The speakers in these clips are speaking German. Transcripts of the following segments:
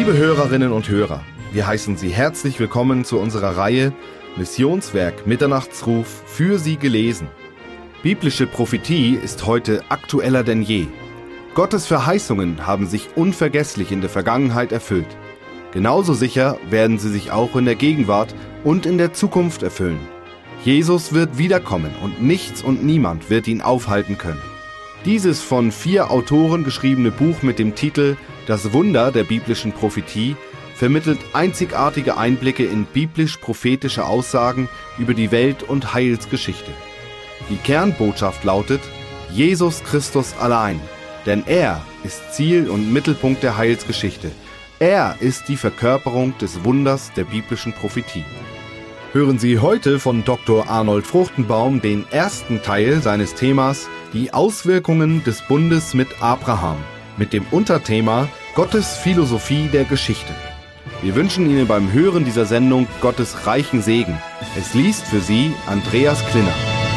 Liebe Hörerinnen und Hörer, wir heißen Sie herzlich willkommen zu unserer Reihe Missionswerk Mitternachtsruf für Sie gelesen. Biblische Prophetie ist heute aktueller denn je. Gottes Verheißungen haben sich unvergesslich in der Vergangenheit erfüllt. Genauso sicher werden sie sich auch in der Gegenwart und in der Zukunft erfüllen. Jesus wird wiederkommen und nichts und niemand wird ihn aufhalten können. Dieses von 4 Autoren geschriebene Buch mit dem Titel Das Wunder der biblischen Prophetie vermittelt einzigartige Einblicke in biblisch-prophetische Aussagen über die Welt- und Heilsgeschichte. Die Kernbotschaft lautet: Jesus Christus allein, denn er ist Ziel und Mittelpunkt der Heilsgeschichte. Er ist die Verkörperung des Wunders der biblischen Prophetie. Hören Sie heute von Dr. Arnold Fruchtenbaum den ersten Teil seines Themas Die Auswirkungen des Bundes mit Abraham mit dem Unterthema Gottes Philosophie der Geschichte. Wir wünschen Ihnen beim Hören dieser Sendung Gottes reichen Segen. Es liest für Sie Andreas Klinner.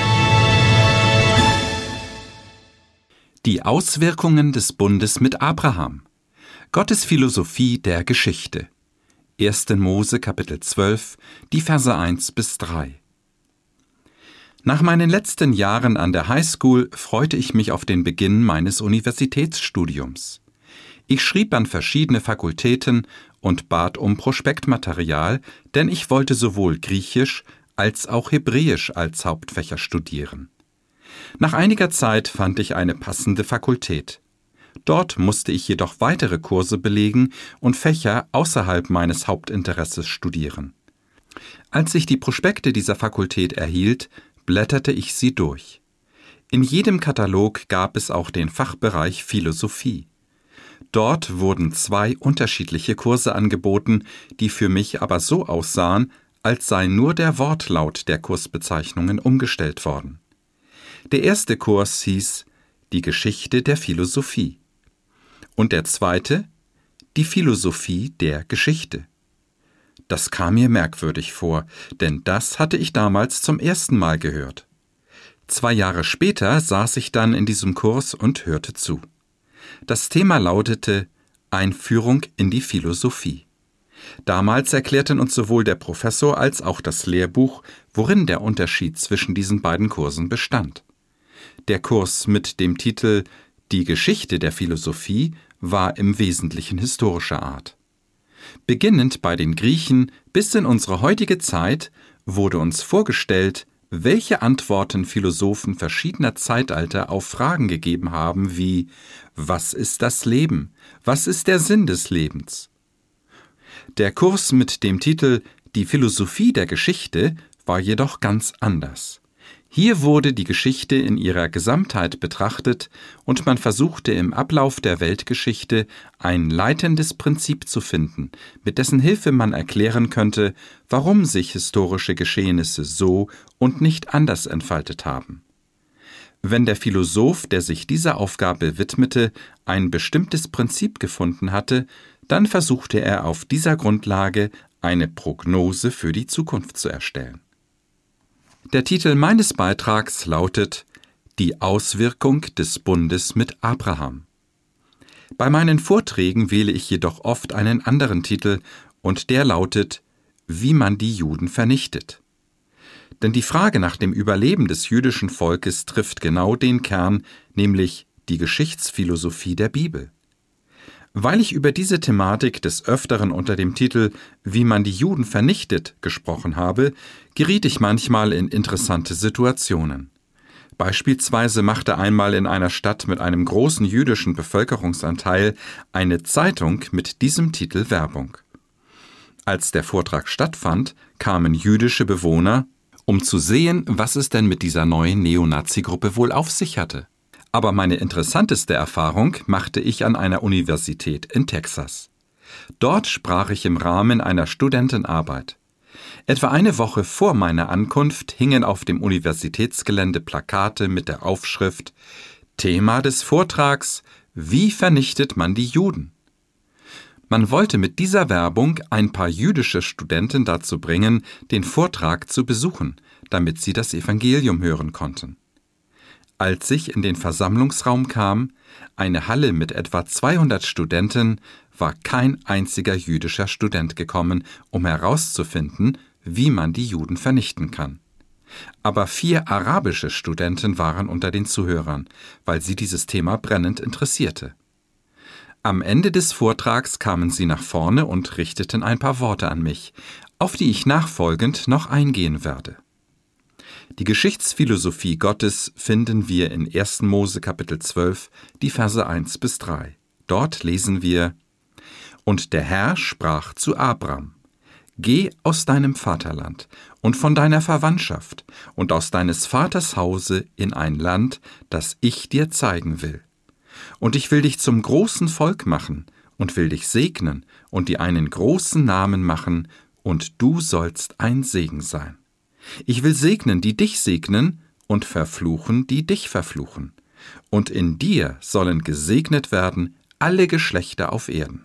Die Auswirkungen des Bundes mit Abraham. Gottes Philosophie der Geschichte. 1. Mose Kapitel 12, die Verse 1 bis 3. Nach meinen letzten Jahren an der Highschool freute ich mich auf den Beginn meines Universitätsstudiums. Ich schrieb an verschiedene Fakultäten und bat um Prospektmaterial, denn ich wollte sowohl Griechisch als auch Hebräisch als Hauptfächer studieren. Nach einiger Zeit fand ich eine passende Fakultät. Dort musste ich jedoch weitere Kurse belegen und Fächer außerhalb meines Hauptinteresses studieren. Als ich die Prospekte dieser Fakultät erhielt, blätterte ich sie durch. In jedem Katalog gab es auch den Fachbereich Philosophie. Dort wurden 2 unterschiedliche Kurse angeboten, die für mich aber so aussahen, als sei nur der Wortlaut der Kursbezeichnungen umgestellt worden. Der erste Kurs hieß Die Geschichte der Philosophie und der zweite Die Philosophie der Geschichte. Das kam mir merkwürdig vor, denn das hatte ich damals zum ersten Mal gehört. 2 Jahre später saß ich dann in diesem Kurs und hörte zu. Das Thema lautete Einführung in die Philosophie. Damals erklärten uns sowohl der Professor als auch das Lehrbuch, worin der Unterschied zwischen diesen beiden Kursen bestand. Der Kurs mit dem Titel Die Geschichte der Philosophie war im Wesentlichen historischer Art. Beginnend bei den Griechen bis in unsere heutige Zeit wurde uns vorgestellt, welche Antworten Philosophen verschiedener Zeitalter auf Fragen gegeben haben wie: Was ist das Leben? Was ist der Sinn des Lebens? Der Kurs mit dem Titel Die Philosophie der Geschichte war jedoch ganz anders. Hier wurde die Geschichte in ihrer Gesamtheit betrachtet und man versuchte im Ablauf der Weltgeschichte ein leitendes Prinzip zu finden, mit dessen Hilfe man erklären könnte, warum sich historische Geschehnisse so und nicht anders entfaltet haben. Wenn der Philosoph, der sich dieser Aufgabe widmete, ein bestimmtes Prinzip gefunden hatte, dann versuchte er auf dieser Grundlage eine Prognose für die Zukunft zu erstellen. Der Titel meines Beitrags lautet Die Auswirkung des Bundes mit Abraham. Bei meinen Vorträgen wähle ich jedoch oft einen anderen Titel und der lautet Wie man die Juden vernichtet. Denn die Frage nach dem Überleben des jüdischen Volkes trifft genau den Kern, nämlich die Geschichtsphilosophie der Bibel. Weil ich über diese Thematik des Öfteren unter dem Titel Wie man die Juden vernichtet gesprochen habe, geriet ich manchmal in interessante Situationen. Beispielsweise machte einmal in einer Stadt mit einem großen jüdischen Bevölkerungsanteil eine Zeitung mit diesem Titel Werbung. Als der Vortrag stattfand, kamen jüdische Bewohner, um zu sehen, was es denn mit dieser neuen Neonazi-Gruppe wohl auf sich hatte. Aber meine interessanteste Erfahrung machte ich an einer Universität in Texas. Dort sprach ich im Rahmen einer Studentenarbeit. Etwa eine Woche vor meiner Ankunft hingen auf dem Universitätsgelände Plakate mit der Aufschrift Thema des Vortrags: Wie vernichtet man die Juden? Man wollte mit dieser Werbung ein paar jüdische Studenten dazu bringen, den Vortrag zu besuchen, damit sie das Evangelium hören konnten. Als ich in den Versammlungsraum kam, eine Halle mit etwa 200 Studenten, war kein einziger jüdischer Student gekommen, um herauszufinden, wie man die Juden vernichten kann. Aber 4 arabische Studenten waren unter den Zuhörern, weil sie dieses Thema brennend interessierte. Am Ende des Vortrags kamen sie nach vorne und richteten ein paar Worte an mich, auf die ich nachfolgend noch eingehen werde. Die Geschichtsphilosophie Gottes finden wir in 1. Mose Kapitel 12, die Verse 1 bis 3. Dort lesen wir: Und der Herr sprach zu Abram: Geh aus deinem Vaterland und von deiner Verwandtschaft und aus deines Vaters Hause in ein Land, das ich dir zeigen will. Und ich will dich zum großen Volk machen und will dich segnen und dir einen großen Namen machen, und du sollst ein Segen sein. Ich will segnen, die dich segnen, und verfluchen, die dich verfluchen. Und in dir sollen gesegnet werden alle Geschlechter auf Erden.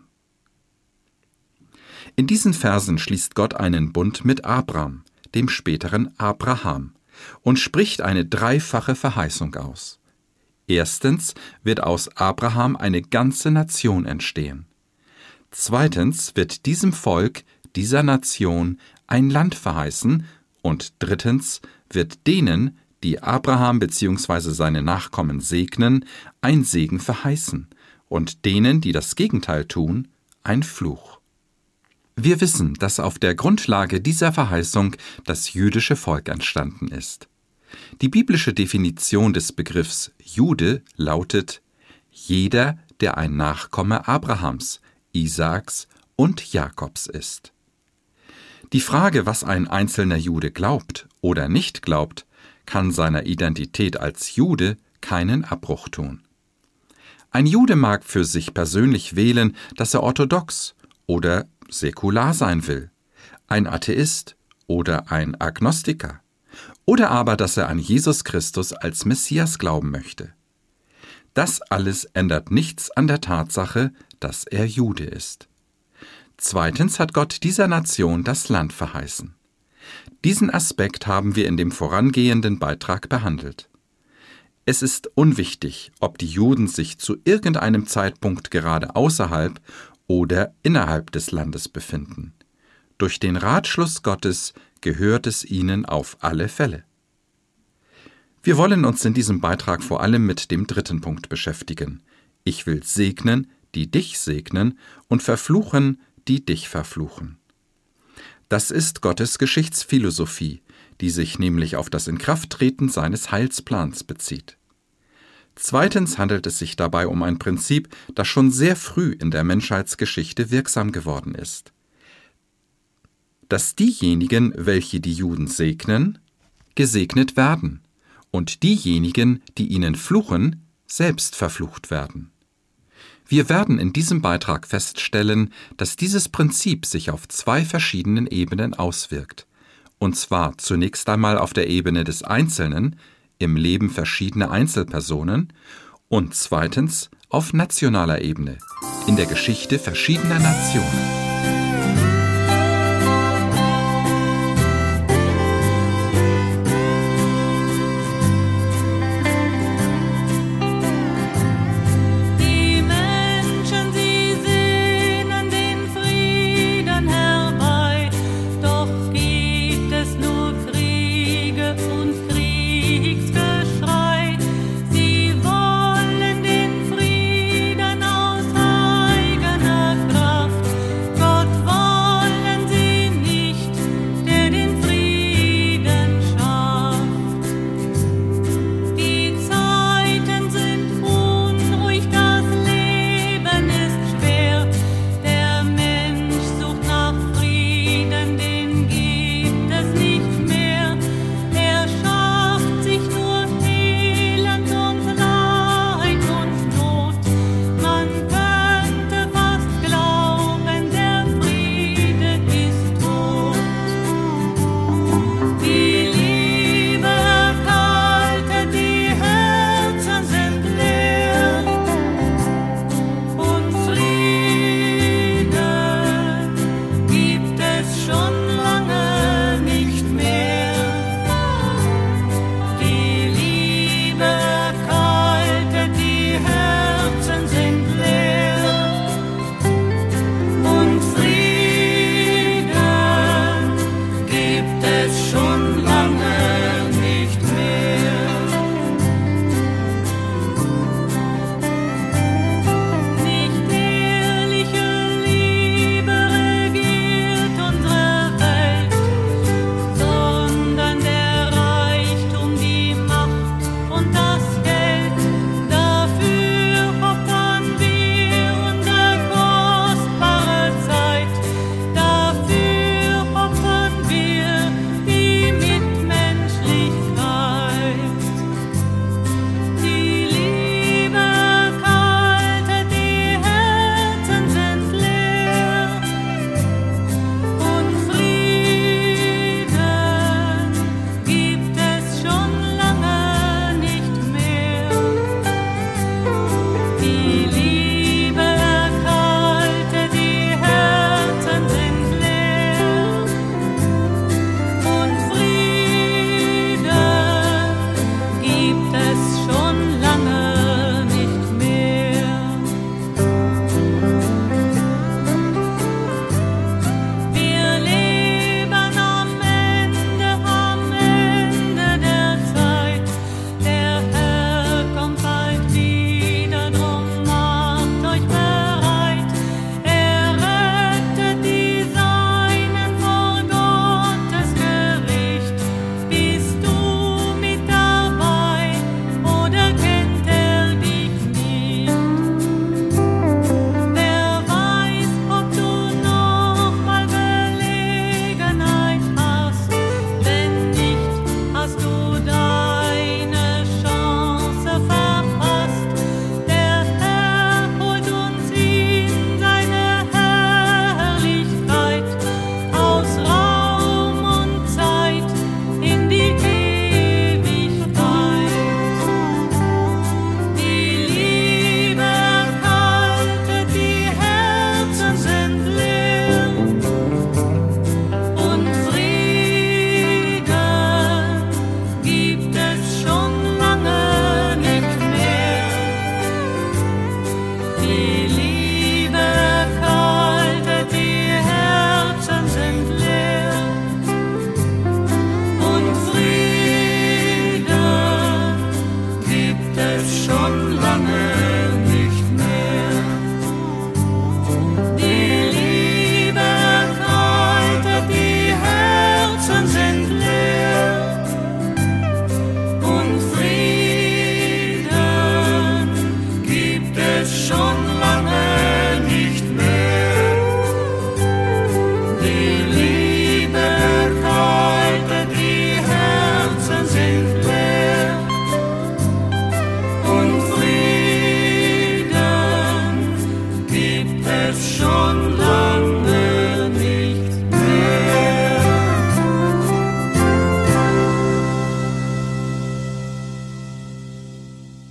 In diesen Versen schließt Gott einen Bund mit Abram, dem späteren Abraham, und spricht eine dreifache Verheißung aus. Erstens wird aus Abraham eine ganze Nation entstehen. Zweitens wird diesem Volk, dieser Nation, ein Land verheißen, und drittens wird denen, die Abraham bzw. seine Nachkommen segnen, ein Segen verheißen, und denen, die das Gegenteil tun, ein Fluch. Wir wissen, dass auf der Grundlage dieser Verheißung das jüdische Volk entstanden ist. Die biblische Definition des Begriffs Jude lautet: jeder, der ein Nachkomme Abrahams, Isaaks und Jakobs ist. Die Frage, was ein einzelner Jude glaubt oder nicht glaubt, kann seiner Identität als Jude keinen Abbruch tun. Ein Jude mag für sich persönlich wählen, dass er orthodox oder säkular sein will, ein Atheist oder ein Agnostiker, oder aber, dass er an Jesus Christus als Messias glauben möchte. Das alles ändert nichts an der Tatsache, dass er Jude ist. Zweitens hat Gott dieser Nation das Land verheißen. Diesen Aspekt haben wir in dem vorangehenden Beitrag behandelt. Es ist unwichtig, ob die Juden sich zu irgendeinem Zeitpunkt gerade außerhalb oder innerhalb des Landes befinden. Durch den Ratschluss Gottes gehört es ihnen auf alle Fälle. Wir wollen uns in diesem Beitrag vor allem mit dem dritten Punkt beschäftigen. Ich will segnen, die dich segnen, und verfluchen, die dich verfluchen. Das ist Gottes Geschichtsphilosophie, die sich nämlich auf das Inkrafttreten seines Heilsplans bezieht. Zweitens handelt es sich dabei um ein Prinzip, das schon sehr früh in der Menschheitsgeschichte wirksam geworden ist. Dass diejenigen, welche die Juden segnen, gesegnet werden, und diejenigen, die ihnen fluchen, selbst verflucht werden. Wir werden in diesem Beitrag feststellen, dass dieses Prinzip sich auf 2 verschiedenen Ebenen auswirkt, und zwar zunächst einmal auf der Ebene des Einzelnen, im Leben verschiedener Einzelpersonen, und zweitens auf nationaler Ebene, in der Geschichte verschiedener Nationen.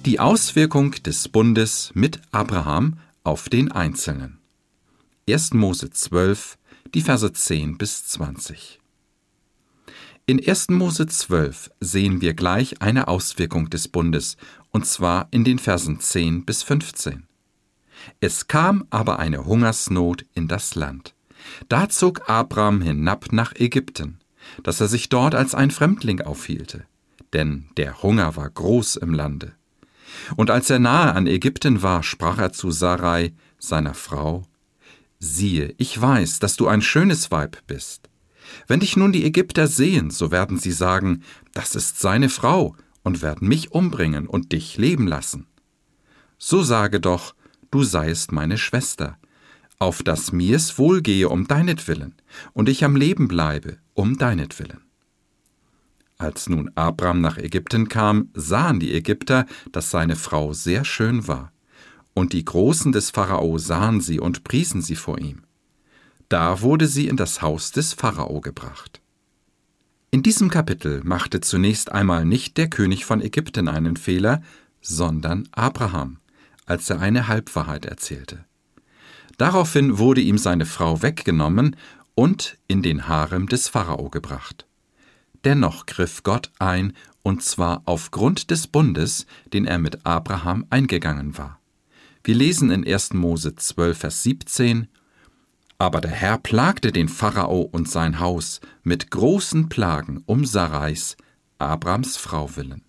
Die Auswirkung des Bundes mit Abraham auf den Einzelnen. 1. Mose 12, die Verse 10 bis 20. In 1. Mose 12 sehen wir gleich eine Auswirkung des Bundes, und zwar in den Versen 10 bis 15. Es kam aber eine Hungersnot in das Land. Da zog Abram hinab nach Ägypten, dass er sich dort als ein Fremdling aufhielte, denn der Hunger war groß im Lande. Und als er nahe an Ägypten war, sprach er zu Sarai, seiner Frau: Siehe, ich weiß, dass du ein schönes Weib bist. Wenn dich nun die Ägypter sehen, so werden sie sagen, das ist seine Frau, und werden mich umbringen und dich leben lassen. So sage doch, du seiest meine Schwester, auf dass mir's wohlgehe um deinetwillen, und ich am Leben bleibe um deinetwillen. Als nun Abram nach Ägypten kam, sahen die Ägypter, dass seine Frau sehr schön war. Und die Großen des Pharao sahen sie und priesen sie vor ihm. Da wurde sie in das Haus des Pharao gebracht. In diesem Kapitel machte zunächst einmal nicht der König von Ägypten einen Fehler, sondern Abraham, als er eine Halbwahrheit erzählte. Daraufhin wurde ihm seine Frau weggenommen und in den Harem des Pharao gebracht. Dennoch griff Gott ein, und zwar aufgrund des Bundes, den er mit Abraham eingegangen war. Wir lesen in 1. Mose 12, Vers 17: Aber der Herr plagte den Pharao und sein Haus mit großen Plagen um Sarais, Abrams Frau willen.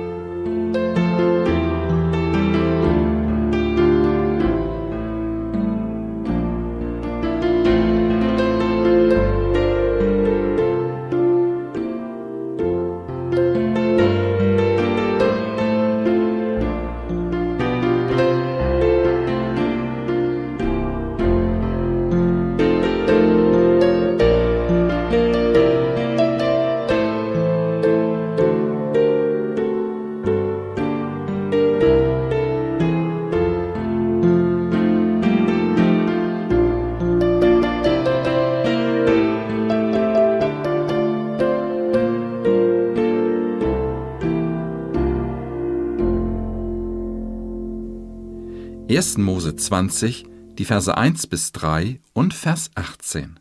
In 1. Mose 20, die Verse 1 bis 3 und Vers 18.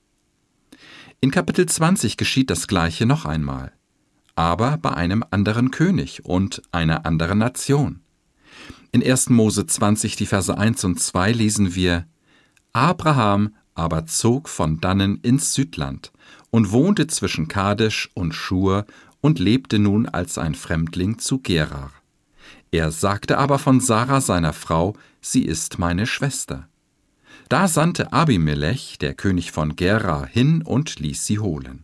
In Kapitel 20 geschieht das Gleiche noch einmal, aber bei einem anderen König und einer anderen Nation. In 1. Mose 20, die Verse 1 und 2 lesen wir: Abraham aber zog von dannen ins Südland und wohnte zwischen Kadesh und Schur und lebte nun als ein Fremdling zu Gerar. Er sagte aber von Sarah seiner Frau, sie ist meine Schwester. Da sandte Abimelech, der König von Gerar, hin und ließ sie holen.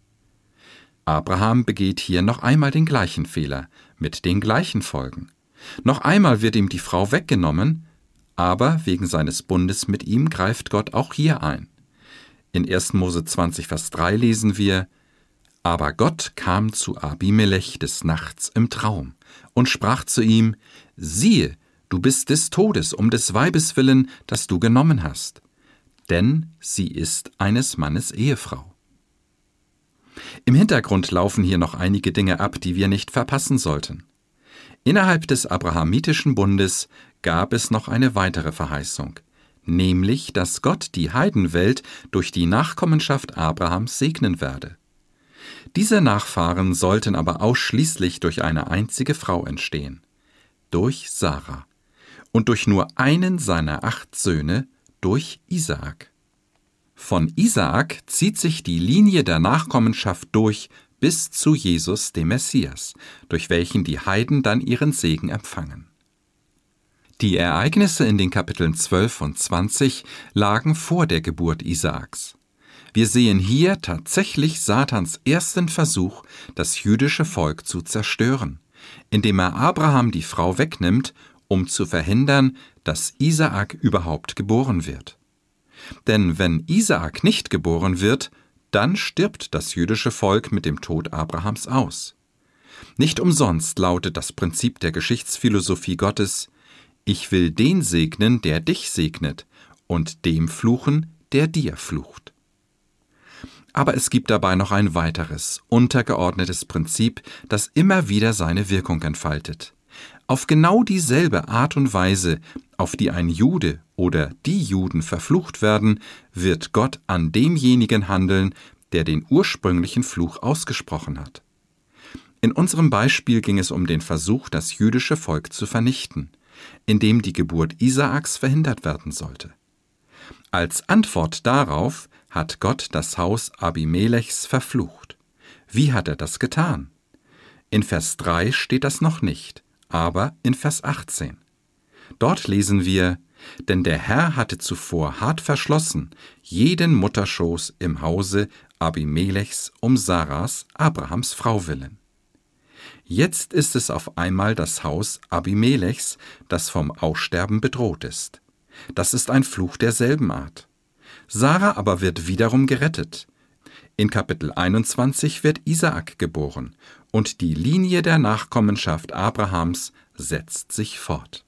Abraham begeht hier noch einmal den gleichen Fehler, mit den gleichen Folgen. Noch einmal wird ihm die Frau weggenommen, aber wegen seines Bundes mit ihm greift Gott auch hier ein. In 1. Mose 20, Vers 3 lesen wir: Aber Gott kam zu Abimelech des Nachts im Traum und sprach zu ihm: Siehe, du bist des Todes um des Weibes willen, das du genommen hast, denn sie ist eines Mannes Ehefrau. Im Hintergrund laufen hier noch einige Dinge ab, die wir nicht verpassen sollten. Innerhalb des abrahamitischen Bundes gab es noch eine weitere Verheißung, nämlich, dass Gott die Heidenwelt durch die Nachkommenschaft Abrahams segnen werde. Diese Nachfahren sollten aber ausschließlich durch eine einzige Frau entstehen, durch Sarah, und durch nur einen seiner 8 Söhne, durch Isaak. Von Isaak zieht sich die Linie der Nachkommenschaft durch bis zu Jesus, dem Messias, durch welchen die Heiden dann ihren Segen empfangen. Die Ereignisse in den Kapiteln 12 und 20 lagen vor der Geburt Isaaks. Wir sehen hier tatsächlich Satans ersten Versuch, das jüdische Volk zu zerstören, indem er Abraham die Frau wegnimmt, um zu verhindern, dass Isaak überhaupt geboren wird. Denn wenn Isaak nicht geboren wird, dann stirbt das jüdische Volk mit dem Tod Abrahams aus. Nicht umsonst lautet das Prinzip der Geschichtsphilosophie Gottes: Ich will den segnen, der dich segnet, und dem fluchen, der dir flucht. Aber es gibt dabei noch ein weiteres, untergeordnetes Prinzip, das immer wieder seine Wirkung entfaltet. Auf genau dieselbe Art und Weise, auf die ein Jude oder die Juden verflucht werden, wird Gott an demjenigen handeln, der den ursprünglichen Fluch ausgesprochen hat. In unserem Beispiel ging es um den Versuch, das jüdische Volk zu vernichten, indem die Geburt Isaaks verhindert werden sollte. Als Antwort darauf hat Gott das Haus Abimelechs verflucht. Wie hat er das getan? In Vers 3 steht das noch nicht, aber in Vers 18. Dort lesen wir: Denn der Herr hatte zuvor hart verschlossen jeden Mutterschoß im Hause Abimelechs um Saras, Abrahams Frau willen. Jetzt ist es auf einmal das Haus Abimelechs, das vom Aussterben bedroht ist. Das ist ein Fluch derselben Art. Sarah aber wird wiederum gerettet. In Kapitel 21 wird Isaak geboren und die Linie der Nachkommenschaft Abrahams setzt sich fort.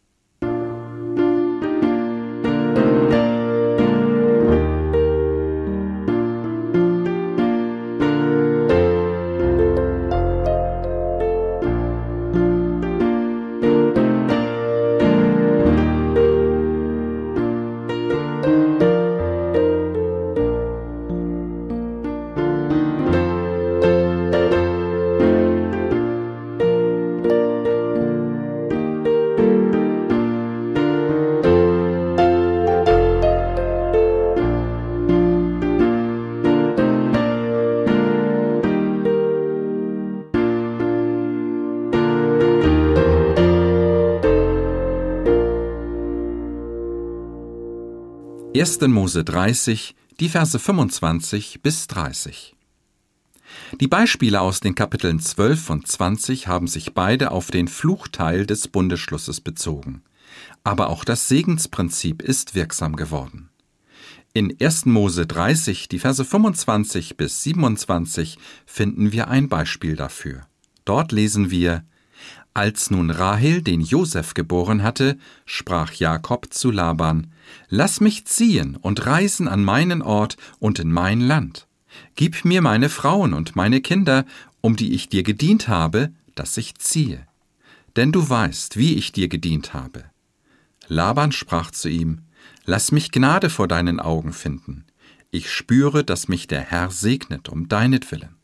Ersten Mose 30, die Verse 25 bis 30. Die Beispiele aus den Kapiteln 12 und 20 haben sich beide auf den Fluchteil des Bundesschlusses bezogen. Aber auch das Segensprinzip ist wirksam geworden. In 1. Mose 30, die Verse 25 bis 27, finden wir ein Beispiel dafür. Dort lesen wir: Als nun Rahel den Josef geboren hatte, sprach Jakob zu Laban: Lass mich ziehen und reisen an meinen Ort und in mein Land. Gib mir meine Frauen und meine Kinder, um die ich dir gedient habe, dass ich ziehe. Denn du weißt, wie ich dir gedient habe. Laban sprach zu ihm: Lass mich Gnade vor deinen Augen finden. Ich spüre, dass mich der Herr segnet um deinetwillen.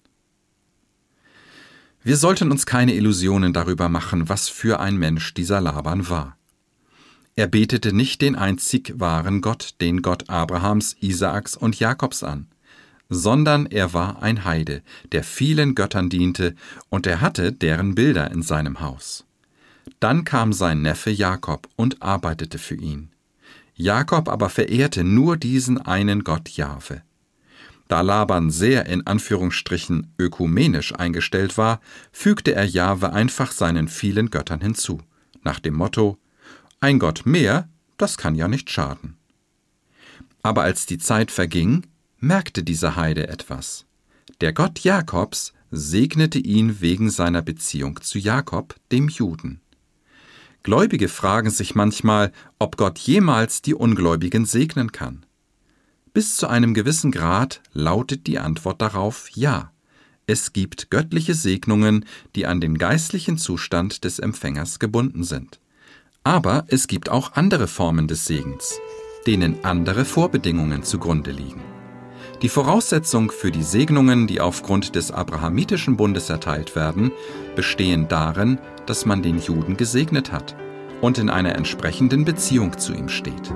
Wir sollten uns keine Illusionen darüber machen, was für ein Mensch dieser Laban war. Er betete nicht den einzig wahren Gott, den Gott Abrahams, Isaaks und Jakobs an, sondern er war ein Heide, der vielen Göttern diente, und er hatte deren Bilder in seinem Haus. Dann kam sein Neffe Jakob und arbeitete für ihn. Jakob aber verehrte nur diesen einen Gott Jahwe. Da Laban sehr in Anführungsstrichen ökumenisch eingestellt war, fügte er Jahwe einfach seinen vielen Göttern hinzu, nach dem Motto: Ein Gott mehr, das kann ja nicht schaden. Aber als die Zeit verging, merkte dieser Heide etwas. Der Gott Jakobs segnete ihn wegen seiner Beziehung zu Jakob, dem Juden. Gläubige fragen sich manchmal, ob Gott jemals die Ungläubigen segnen kann. Bis zu einem gewissen Grad lautet die Antwort darauf ja. Es gibt göttliche Segnungen, die an den geistlichen Zustand des Empfängers gebunden sind. Aber es gibt auch andere Formen des Segens, denen andere Vorbedingungen zugrunde liegen. Die Voraussetzung für die Segnungen, die aufgrund des abrahamitischen Bundes erteilt werden, bestehen darin, dass man den Juden gesegnet hat und in einer entsprechenden Beziehung zu ihm steht.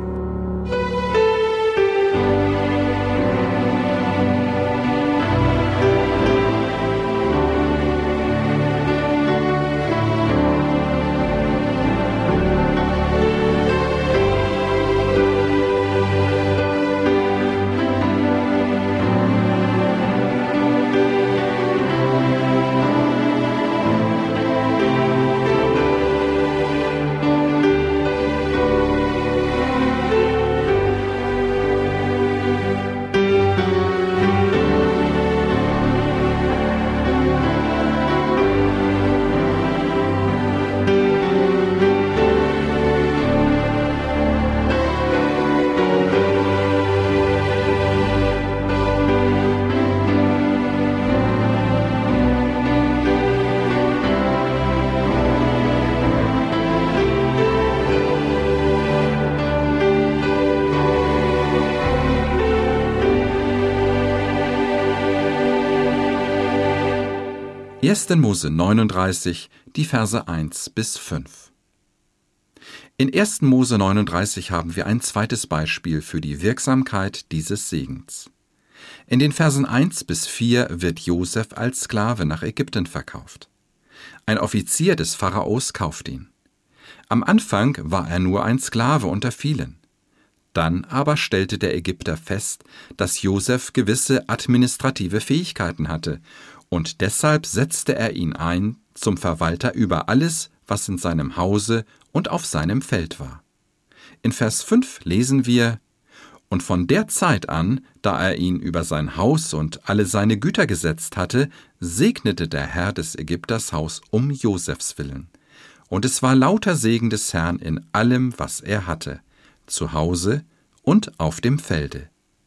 1. Mose 39, die Verse 1 bis 5. In 1. Mose 39 haben wir ein zweites Beispiel für die Wirksamkeit dieses Segens. In den Versen 1 bis 4 wird Josef als Sklave nach Ägypten verkauft. Ein Offizier des Pharaos kauft ihn. Am Anfang war er nur ein Sklave unter vielen. Dann aber stellte der Ägypter fest, dass Josef gewisse administrative Fähigkeiten hatte, und deshalb setzte er ihn ein zum Verwalter über alles, was in seinem Hause und auf seinem Feld war. In Vers 5 lesen wir: Und von der Zeit an, da er ihn über sein Haus und alle seine Güter gesetzt hatte, segnete der Herr des Ägypters Haus um Josefs willen. Und es war lauter Segen des Herrn in allem, was er hatte, zu Hause und auf dem Felde.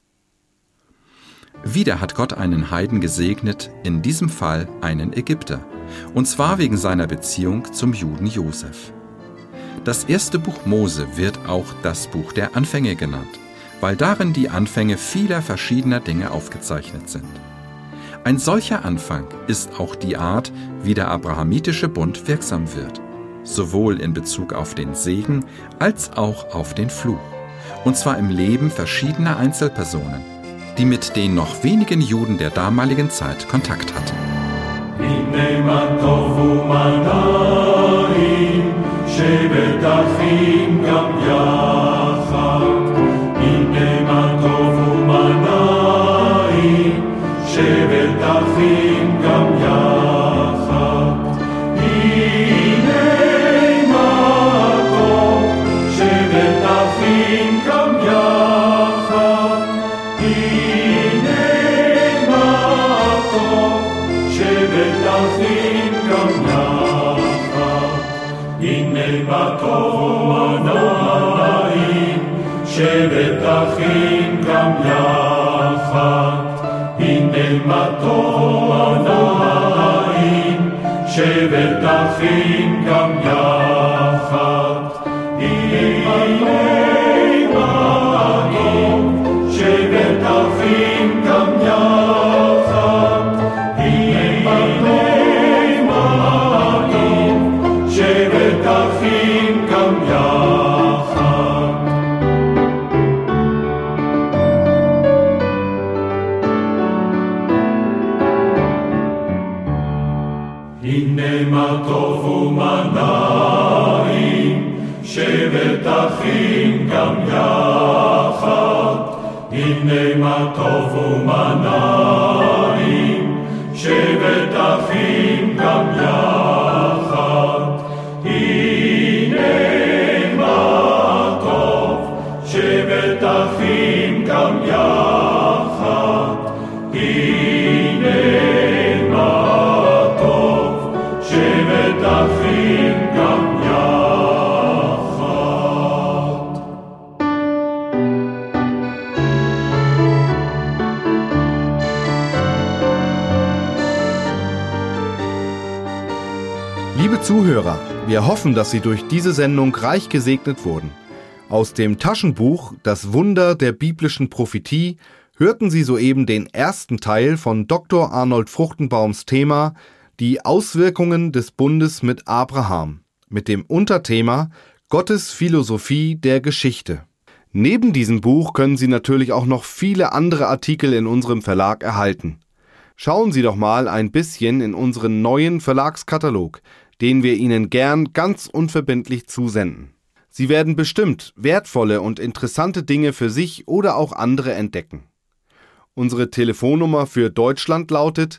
Wieder hat Gott einen Heiden gesegnet, in diesem Fall einen Ägypter, und zwar wegen seiner Beziehung zum Juden Josef. Das erste Buch Mose wird auch das Buch der Anfänge genannt, weil darin die Anfänge vieler verschiedener Dinge aufgezeichnet sind. Ein solcher Anfang ist auch die Art, wie der abrahamitische Bund wirksam wird, sowohl in Bezug auf den Segen als auch auf den Fluch, und zwar im Leben verschiedener Einzelpersonen, die mit den noch wenigen Juden der damaligen Zeit Kontakt hatten. שבט אחים גם יחד, הנה מה טוב הנעים, שבט אחים גם יחד, הנה מה טוב, שבט אחים גם יחד, הנה מה טוב, שבט אחים גם יחד. הנה מה טוב ומה נעים, שבט אחים גם יחד. הנה מה טוב ומה נעים, שבט אחים גם יחד. הנה מה טוב, שבט אחים גם יחד. הנה שבט אחים גם יחד. Liebe Zuhörer, wir hoffen, dass Sie durch diese Sendung reich gesegnet wurden. Aus dem Taschenbuch Das Wunder der biblischen Prophetie hörten Sie soeben den ersten Teil von Dr. Arnold Fruchtenbaums Thema Die Auswirkungen des Bundes mit Abraham, mit dem Unterthema Gottes Philosophie der Geschichte. Neben diesem Buch können Sie natürlich auch noch viele andere Artikel in unserem Verlag erhalten. Schauen Sie doch mal ein bisschen in unseren neuen Verlagskatalog, den wir Ihnen gern ganz unverbindlich zusenden. Sie werden bestimmt wertvolle und interessante Dinge für sich oder auch andere entdecken. Unsere Telefonnummer für Deutschland lautet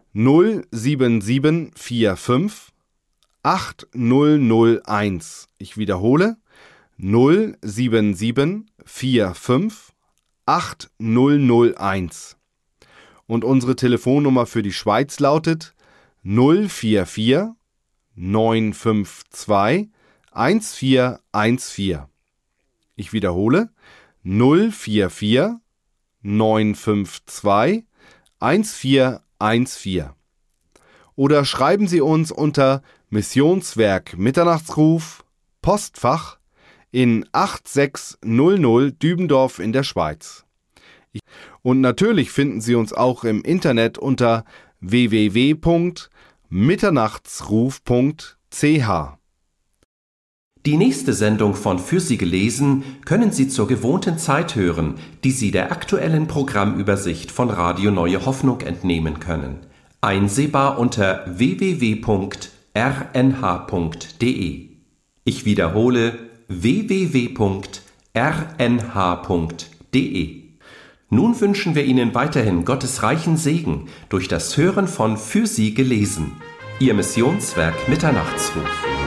07745 8001. Ich wiederhole 07745 8001. Und unsere Telefonnummer für die Schweiz lautet 044 952 1414. Ich wiederhole 044 952 1414. Oder schreiben Sie uns unter Missionswerk Mitternachtsruf, Postfach in 8600 Dübendorf in der Schweiz. Und natürlich finden Sie uns auch im Internet unter www.missionswerk mitternachtsruf.ch. Die nächste Sendung von Für Sie gelesen können Sie zur gewohnten Zeit hören, die Sie der aktuellen Programmübersicht von Radio Neue Hoffnung entnehmen können. Einsehbar unter www.rnh.de. Ich wiederhole www.rnh.de. Nun wünschen wir Ihnen weiterhin Gottes reichen Segen durch das Hören von Für Sie gelesen. Ihr Missionswerk Mitternachtsruf.